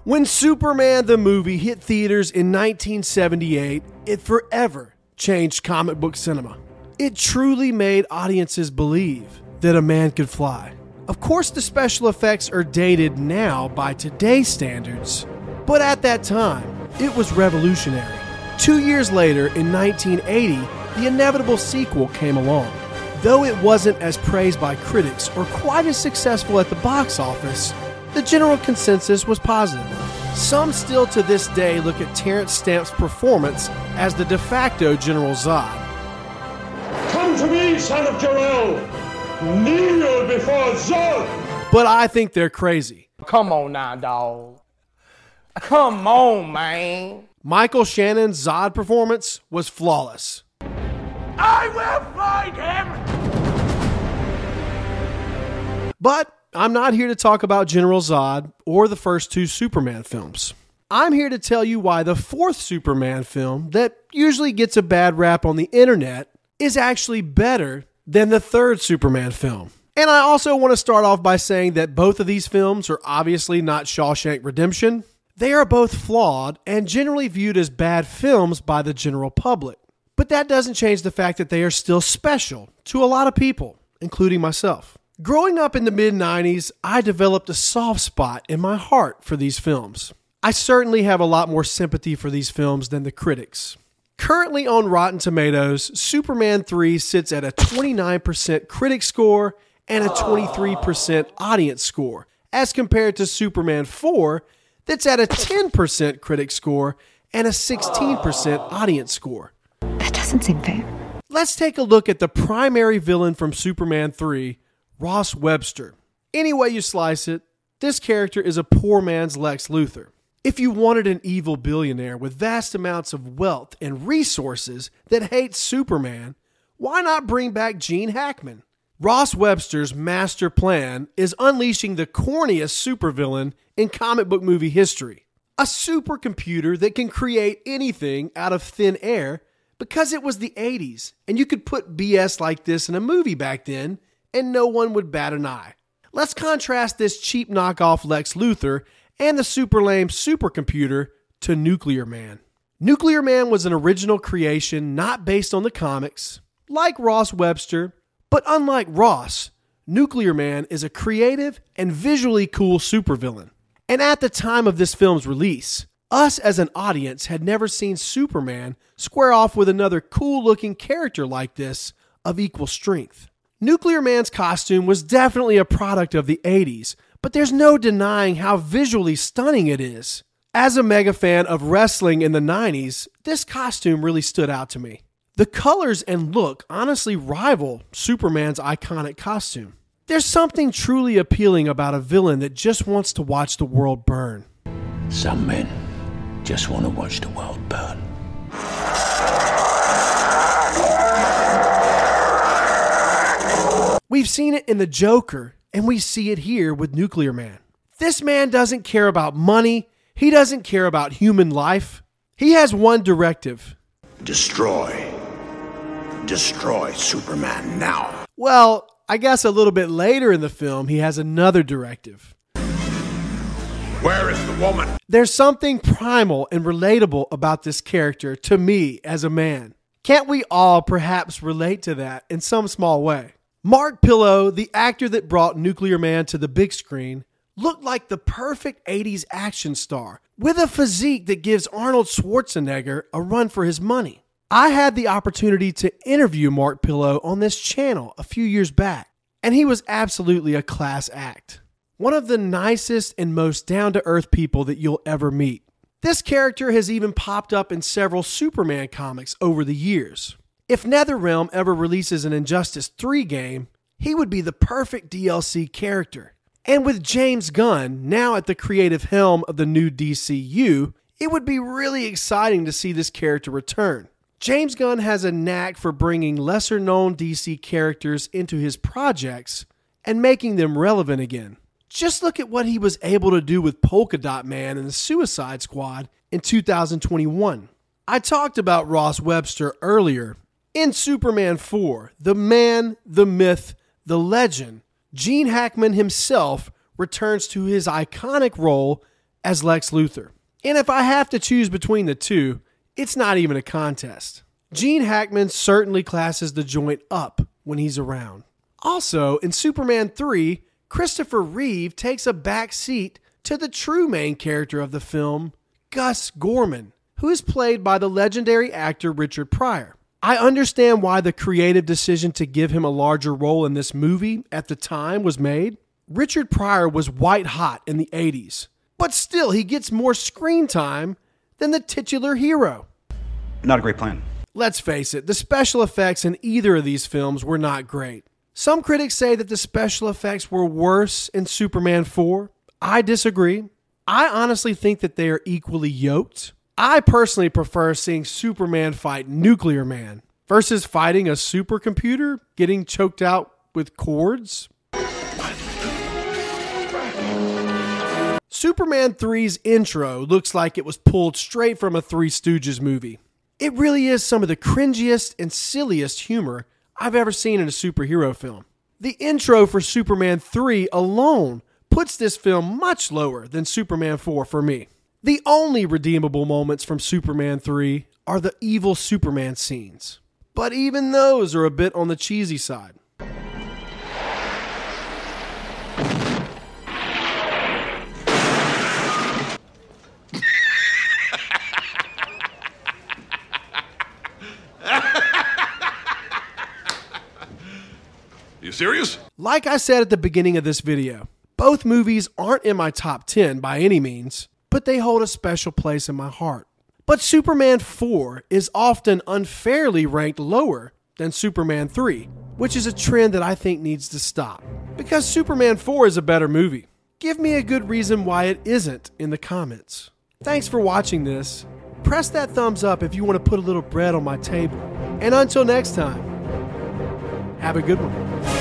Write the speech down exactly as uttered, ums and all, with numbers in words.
When Superman the movie hit theaters in nineteen seventy-eight, it forever changed comic book cinema. It truly made audiences believe that a man could fly. Of course, the special effects are dated now by today's standards, but at that time, it was revolutionary. Two years later, in nineteen eighty, the inevitable sequel came along. Though it wasn't as praised by critics or quite as successful at the box office, the general consensus was positive. Some still to this day look at Terrence Stamp's performance as the de facto General Zod. Come to me, son of Jor-El! Kneel before Zod! But I think they're crazy. Come on now, dawg. Come on, man. Michael Shannon's Zod performance was flawless. I will find him! But I'm not here to talk about General Zod or the first two Superman films. I'm here to tell you why the fourth Superman film, that usually gets a bad rap on the internet, is actually better than the third Superman film. And I also want to start off by saying that both of these films are obviously not Shawshank Redemption. They are both flawed and generally viewed as bad films by the general public. But that doesn't change the fact that they are still special to a lot of people, including myself. Growing up in the mid nineties, I developed a soft spot in my heart for these films. I certainly have a lot more sympathy for these films than the critics. Currently on Rotten Tomatoes, Superman three sits at a twenty-nine percent critic score and a twenty-three percent audience score, as compared to Superman four, that's at a ten percent critic score and a sixteen percent audience score. That doesn't seem fair. Let's take a look at the primary villain from Superman three, Ross Webster. Any way you slice it, this character is a poor man's Lex Luthor. If you wanted an evil billionaire with vast amounts of wealth and resources that hates Superman, why not bring back Gene Hackman? Ross Webster's master plan is unleashing the corniest supervillain in comic book movie history. A supercomputer that can create anything out of thin air because it was the eighties, and you could put B S like this in a movie back then, and no one would bat an eye. Let's contrast this cheap knockoff Lex Luthor and the super lame supercomputer to Nuclear Man. Nuclear Man was an original creation not based on the comics, like Ross Webster, but unlike Ross, Nuclear Man is a creative and visually cool supervillain. And at the time of this film's release, us as an audience had never seen Superman square off with another cool-looking character like this of equal strength. Nuclear Man's costume was definitely a product of the eighties, but there's no denying how visually stunning it is. As a mega fan of wrestling in the nineties, this costume really stood out to me. The colors and look honestly rival Superman's iconic costume. There's something truly appealing about a villain that just wants to watch the world burn. Some men just want to watch the world burn. We've seen it in the Joker, and we see it here with Nuclear Man. This man doesn't care about money. He doesn't care about human life. He has one directive. Destroy. Destroy Superman now. Well, I guess a little bit later in the film, he has another directive. Where is the woman? There's something primal and relatable about this character to me as a man. Can't we all perhaps relate to that in some small way? Mark Pillow, the actor that brought Nuclear Man to the big screen, looked like the perfect eighties action star with a physique that gives Arnold Schwarzenegger a run for his money. I had the opportunity to interview Mark Pillow on this channel a few years back, and he was absolutely a class act. One of the nicest and most down-to-earth people that you'll ever meet. This character has even popped up in several Superman comics over the years. If NetherRealm ever releases an Injustice three game, he would be the perfect D L C character. And with James Gunn now at the creative helm of the new D C U, it would be really exciting to see this character return. James Gunn has a knack for bringing lesser-known D C characters into his projects and making them relevant again. Just look at what he was able to do with Polka Dot Man and the Suicide Squad in two thousand twenty-one. I talked about Ross Webster earlier. In Superman four, the man, the myth, the legend, Gene Hackman himself returns to his iconic role as Lex Luthor. And if I have to choose between the two, it's not even a contest. Gene Hackman certainly classes the joint up when he's around. Also, in Superman three, Christopher Reeve takes a back seat to the true main character of the film, Gus Gorman, who is played by the legendary actor Richard Pryor. I understand why the creative decision to give him a larger role in this movie at the time was made. Richard Pryor was white hot in the eighties, but still he gets more screen time than the titular hero. Not a great plan. Let's face it, the special effects in either of these films were not great. Some critics say that the special effects were worse in Superman four. I disagree. I honestly think that they are equally yoked. I personally prefer seeing Superman fight Nuclear Man versus fighting a supercomputer getting choked out with cords. Superman three's intro looks like it was pulled straight from a Three Stooges movie. It really is some of the cringiest and silliest humor I've ever seen in a superhero film. The intro for Superman three alone puts this film much lower than Superman four for me. The only redeemable moments from Superman three are the evil Superman scenes, but even those are a bit on the cheesy side. You serious? Like I said at the beginning of this video, both movies aren't in my top ten by any means, but they hold a special place in my heart. But Superman four is often unfairly ranked lower than Superman three, which is a trend that I think needs to stop. Because Superman four is a better movie. Give me a good reason why it isn't in the comments. Thanks for watching this. Press that thumbs up if you want to put a little bread on my table. And until next time, have a good one.